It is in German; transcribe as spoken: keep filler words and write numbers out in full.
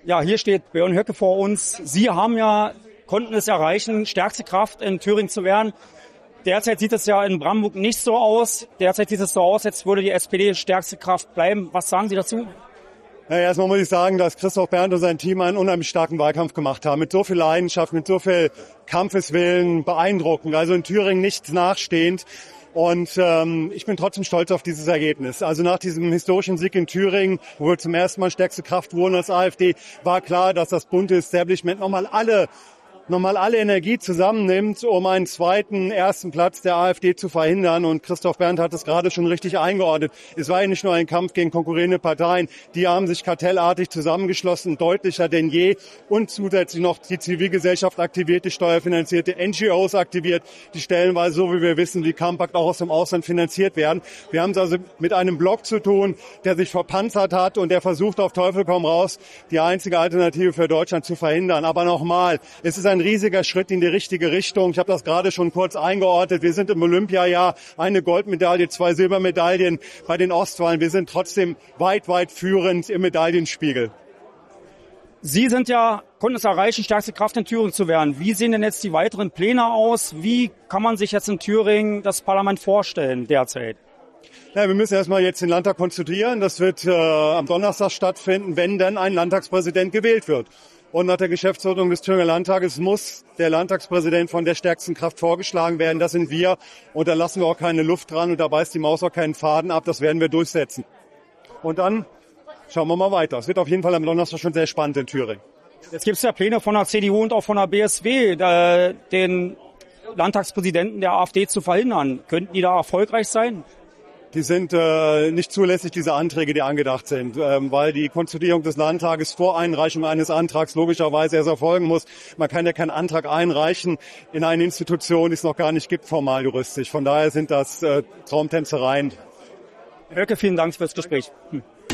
Ja, hier steht Björn Höcke vor uns. Sie haben ja, konnten es erreichen, stärkste Kraft in Thüringen zu werden. Derzeit sieht es ja in Brandenburg nicht so aus. Derzeit sieht es so aus, als würde die S P D stärkste Kraft bleiben. Was sagen Sie dazu? Ja, erstmal muss ich sagen, dass Christoph Berndt und sein Team einen unheimlich starken Wahlkampf gemacht haben. Mit so viel Leidenschaft, mit so viel Kampfeswillen, beeindruckend. Also in Thüringen nichts nachstehend. Und ähm, ich bin trotzdem stolz auf dieses Ergebnis. Also nach diesem historischen Sieg in Thüringen, wo wir zum ersten Mal stärkste Kraft wurden als AfD, war klar, dass das bunte Establishment nochmal alle nochmal alle Energie zusammennimmt, um einen zweiten, ersten Platz der AfD zu verhindern. Und Christoph Berndt hat es gerade schon richtig eingeordnet. Es war ja nicht nur ein Kampf gegen konkurrierende Parteien. Die haben sich kartellartig zusammengeschlossen, deutlicher denn je. Und zusätzlich noch die Zivilgesellschaft aktiviert, die steuerfinanzierte N G Os aktiviert, die stellenweise, so wie wir wissen, wie Campact auch aus dem Ausland finanziert werden. Wir haben es also mit einem Block zu tun, der sich verpanzert hat und der versucht auf Teufel komm raus, die einzige Alternative für Deutschland zu verhindern. Aber nochmal, es ist ein ein riesiger Schritt in die richtige Richtung. Ich habe das gerade schon kurz eingeordnet. Wir sind im Olympiajahr, eine Goldmedaille, zwei Silbermedaillen bei den Ostwahlen. Wir sind trotzdem weit, weit führend im Medaillenspiegel. Sie sind ja, konnten es erreichen, stärkste Kraft in Thüringen zu werden. Wie sehen denn jetzt die weiteren Pläne aus? Wie kann man sich jetzt in Thüringen das Parlament vorstellen derzeit? Ja, wir müssen erstmal jetzt den Landtag konstituieren. Das wird äh, am Donnerstag stattfinden, wenn dann ein Landtagspräsident gewählt wird. Und nach der Geschäftsordnung des Thüringer Landtages muss der Landtagspräsident von der stärksten Kraft vorgeschlagen werden. Das sind wir. Und da lassen wir auch keine Luft dran und da beißt die Maus auch keinen Faden ab. Das werden wir durchsetzen. Und dann schauen wir mal weiter. Es wird auf jeden Fall am Donnerstag schon sehr spannend in Thüringen. Jetzt gibt es ja Pläne von der C D U und auch von der B S W, da, den Landtagspräsidenten der AfD zu verhindern. Könnten die da erfolgreich sein? Die sind äh, nicht zulässig, diese Anträge, die angedacht sind, ähm, weil die Konstituierung des Landtages vor Einreichung eines Antrags logischerweise erst erfolgen muss. Man kann ja keinen Antrag einreichen in eine Institution, die es noch gar nicht gibt, formal juristisch. Von daher sind das äh, Traumtänzereien. Herr Höcke, vielen Dank für das Gespräch. Hm.